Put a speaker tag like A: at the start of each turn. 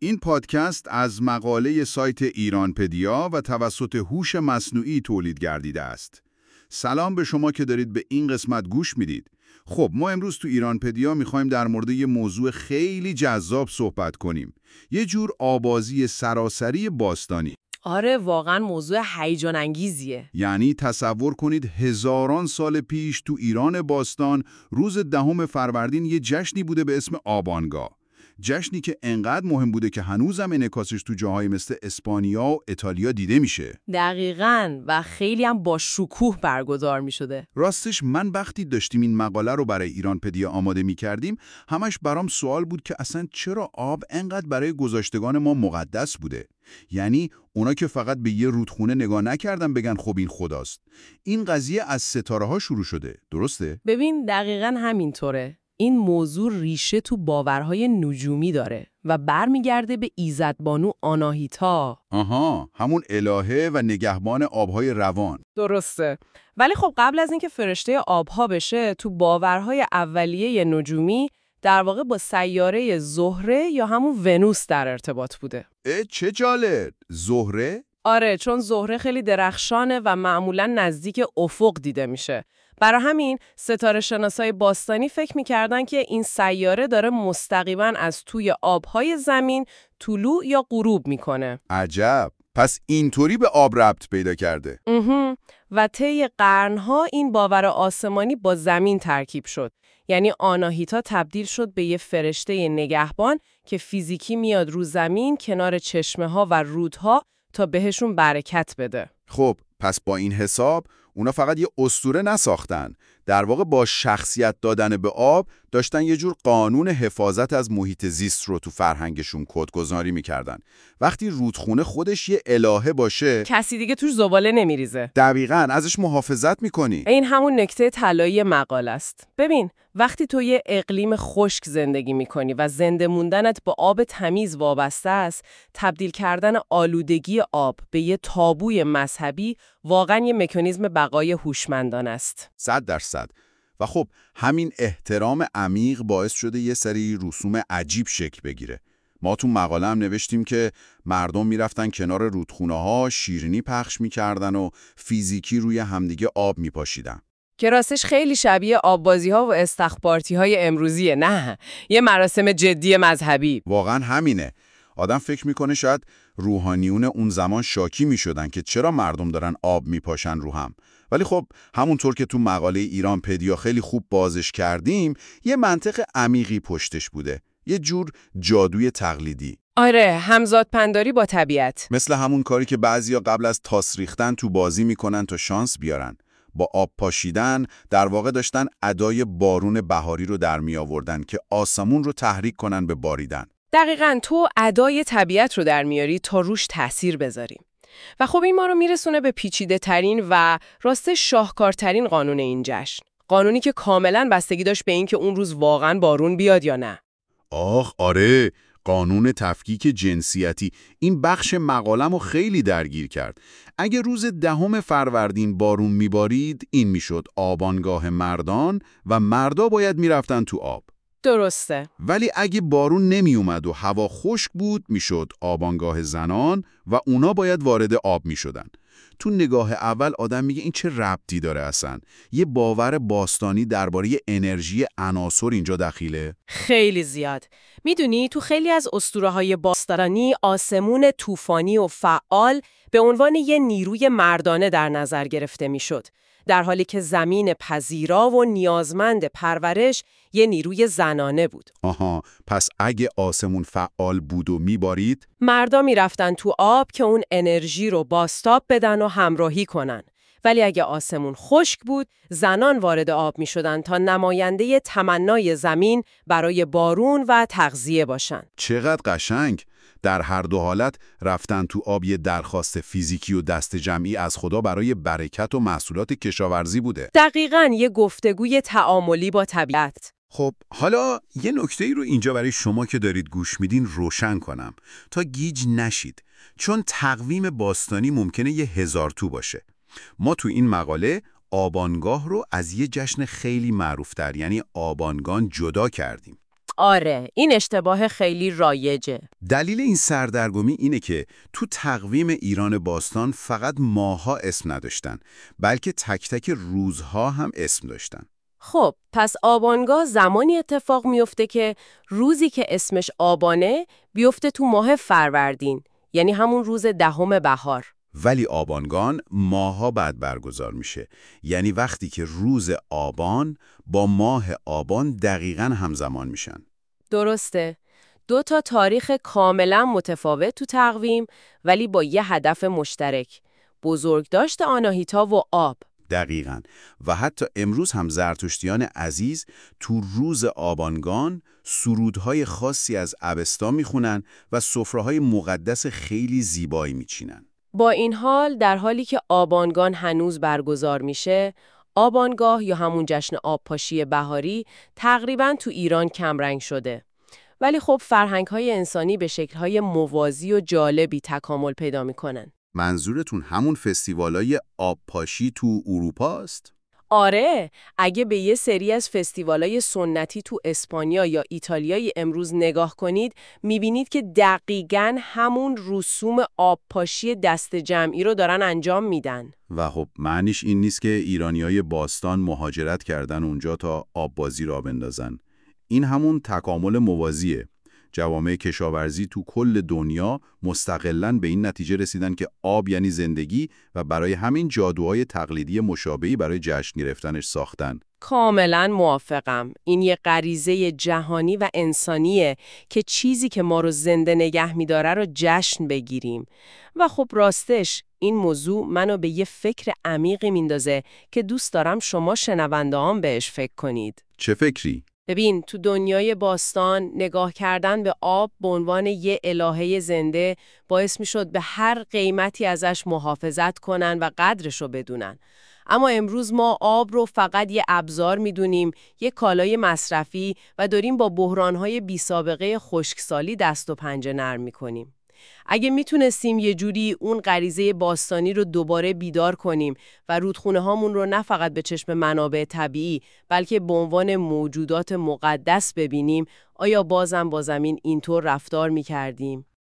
A: این پادکست از مقاله سایت ایرانپدیا و توسط هوش مصنوعی تولید گردیده است. سلام به شما که دارید به این قسمت گوش میدید. خب ما امروز تو ایرانپدیا میخوایم در مورد یه موضوع خیلی جذاب صحبت کنیم. یه جور آوازی سراسری باستانی.
B: آره واقعا موضوع هیجان انگیزیه.
A: یعنی تصور کنید هزاران سال پیش تو ایران باستان روز 10 فروردین یه جشنی بوده به اسم آبانگاه. جشنی که انقدر مهم بوده که هنوزم انعکاسش تو جاهای مثل اسپانیا و ایتالیا دیده میشه.
B: دقیقاً و خیلی هم با شکوه برگزار میشده.
A: راستش من وقتی داشتیم این مقاله رو برای ایرانپدیا آماده میکردیم همش برام سوال بود که اصلا چرا آب انقدر برای گذشتگان ما مقدس بوده؟ یعنی اونا که فقط به یه رودخونه نگاه نکردن بگن خب این خداست. این قضیه از ستاره ها شروع شده، درسته؟
B: ببین دقیقاً همینطوره. این موضوع ریشه تو باورهای نجومی داره و برمیگرده به ایزدبانو آناهیتا.
A: آها، همون الهه و نگهبان آبهای روان.
B: درسته. ولی خب قبل از اینکه فرشته آبها بشه تو باورهای اولیه نجومی در واقع با سیاره زهره یا همون ونوس در ارتباط بوده.
A: چه جالب! زهره؟
B: آره، چون زهره خیلی درخشانه و معمولاً نزدیک افق دیده میشه. برای همین ستاره شناسای باستانی فکر میکردن که این سیاره داره مستقیما از توی آبهای زمین طلوع یا غروب میکنه.
A: عجب! پس اینطوری به آب ربط پیدا کرده.
B: و طی قرنها این باور آسمانی با زمین ترکیب شد. یعنی آناهیتا تبدیل شد به یه فرشته نگهبان که فیزیکی میاد رو زمین کنار چشمه ها و رودها تا بهشون برکت بده.
A: خب پس با این حساب اونا فقط یه اسطوره نساختن. در واقع با شخصیت دادن به آب داشتن یه جور قانون حفاظت از محیط زیست رو تو فرهنگشون کدگذاری میکردن. وقتی رودخونه خودش یه الهه باشه
B: کسی دیگه توش زباله نمیریزه.
A: دقیقاً ازش محافظت میکنی.
B: این همون نکته طلایی مقاله است. ببین وقتی تو یه اقلیم خشک زندگی میکنی و زنده موندنت با آب تمیز وابسته است، تبدیل کردن آلودگی آب به یه تابوی مذهبی واقعاً یه مکانیزم بقای هوشمندانه است.
A: 100%. و خب همین احترام عمیق باعث شده یه سری رسوم عجیب شکل بگیره. ما تو مقاله هم نوشتیم که مردم میرفتن کنار رودخونه ها شیرینی پخش میکردن و فیزیکی روی همدیگه آب میپاشیدن.
B: که راستش خیلی شبیه آببازی ها و استخبارتی های امروزیه، نه یه مراسم جدی مذهبی.
A: واقعا همینه. آدم فکر میکنه شاید روحانیون اون زمان شاکی میشدن که چرا مردم دارن آب میپاشن رو هم. ولی خب همونطور که تو مقاله ایرانپدیا خیلی خوب بازش کردیم یه منطق عمیقی پشتش بوده. یه جور جادوی تقلیدی.
B: آره، همزاد پنداری با طبیعت.
A: مثل همون کاری که بعضیا قبل از تاس ریختن تو بازی میکنن تا شانس بیارن. با آب پاشیدن در واقع داشتن ادای بارون بهاری رو در می آوردن که آسمون رو تحریک کنن به باریدن.
B: دقیقاً تو ادای طبیعت رو در میاری تا روش تأثیر بذاریم. و خب این ما رو میرسونه به پیچیده ترین و راست شاهکارترین قانون این جشن. قانونی که کاملاً بستگی داشت به این که اون روز واقعاً بارون بیاد یا نه.
A: آره، قانون تفکیک جنسیتی. این بخش مقاله‌مو خیلی درگیر کرد. اگه روز 10 فروردین بارون میبارید این میشد آبانگاه مردان و مردا باید میرفتن تو آب.
B: درسته.
A: ولی اگه بارون نمی اومد و هوا خشک بود میشد آبانگاه زنان و اونا باید وارد آب می شدن. تو نگاه اول آدم میگه این چه ربطی داره اصلا؟ یه باور باستانی درباره انرژی عناصر اینجا دخیله؟
B: خیلی زیاد. میدونی تو خیلی از اسطوره‌های باستانی آسمون طوفانی و فعال به عنوان یه نیروی مردانه در نظر گرفته میشد. در حالی که زمین پذیرا و نیازمند پرورش یه نیروی زنانه بود.
A: آها، پس اگه آسمون فعال بود و میبارید
B: مردا میرفتن تو آب که اون انرژی رو بازتاب بدن و همراهی کنن. ولی اگه آسمون خشک بود، زنان وارد آب میشدن تا نماینده تمنای زمین برای بارون و تغذیه باشن.
A: چقدر قشنگ! در هر دو حالت رفتن تو آب یه درخواست فیزیکی و دست جمعی از خدا برای برکت و محصولات کشاورزی بوده.
B: دقیقاً یه گفتگوی تعاملی با طبیعت.
A: خب حالا یه نکته‌ای رو اینجا برای شما که دارید گوش میدین روشن کنم تا گیج نشید، چون تقویم باستانی ممکنه 1000 تو باشه. ما تو این مقاله آبانگاه رو از یه جشن خیلی معروفتر یعنی آبانگان جدا کردیم.
B: آره، این اشتباه خیلی رایجه.
A: دلیل این سردرگمی اینه که تو تقویم ایران باستان فقط ماه‌ها اسم نداشتن، بلکه تک تک روزها هم اسم داشتن.
B: خب، پس آبانگاه زمانی اتفاق میفته که روزی که اسمش آبانه بیفته تو ماه فروردین، یعنی همون روز 10 بهار.
A: ولی آبانگان ماه‌ها بعد برگزار میشه، یعنی وقتی که روز آبان با ماه آبان دقیقاً همزمان میشن.
B: درسته. 2 تا تاریخ کاملا متفاوت تو تقویم، ولی با یه هدف مشترک: بزرگداشت آناهیتا و آب.
A: دقیقاً. و حتی امروز هم زرتشتیان عزیز تو روز آبانگان سرودهای خاصی از اوستا میخونن و سفره‌های مقدس خیلی زیبایی میچینن.
B: با این حال، در حالی که آبانگان هنوز برگزار میشه، آبانگاه یا همون جشن آبپاشی بهاری تقریباً تو ایران کمرنگ شده. ولی خب فرهنگ‌های انسانی به شکل‌های موازی و جالبی تکامل پیدا می‌کنن.
A: منظورتون همون فستیوالای آبپاشی تو اروپا است؟
B: آره، اگه به یه سری از فستیوالای سنتی تو اسپانیا یا ایتالیای امروز نگاه کنید، می‌بینید که دقیقاً همون رسوم آبپاشی دست جمعی رو دارن انجام میدن.
A: و خب معنیش این نیست که ایرانیای باستان مهاجرت کردن اونجا تا آببازی را بندازن. این همون تکامل موازیه. جوامع کشاورزی تو کل دنیا مستقلاً به این نتیجه رسیدن که آب یعنی زندگی و برای همین جادوهای تقلیدی مشابهی برای جشن گرفتنش ساختن.
B: کاملا موافقم. این یه غریزه جهانی و انسانیه که چیزی که ما رو زنده نگه می‌داره رو جشن بگیریم. و خب راستش این موضوع منو به یه فکر عمیقی میندازه که دوست دارم شما شنونده‌هام بهش فکر کنید.
A: چه فکری؟
B: ببین، تو دنیای باستان نگاه کردن به آب به عنوان یه الهه زنده باعث می شد به هر قیمتی ازش محافظت کنن و قدرشو بدونن. اما امروز ما آب رو فقط یه ابزار میدونیم، یه کالای مصرفی، و داریم با بحرانهای بی سابقه خشکسالی دست و پنجه نرم میکنیم. اگه میتونستیم یه جوری اون غریزه باستانی رو دوباره بیدار کنیم و رودخونه هامون رو نه فقط به چشم منابع طبیعی بلکه به عنوان موجودات مقدس ببینیم، آیا بازم با زمین اینطور رفتار میکردیم؟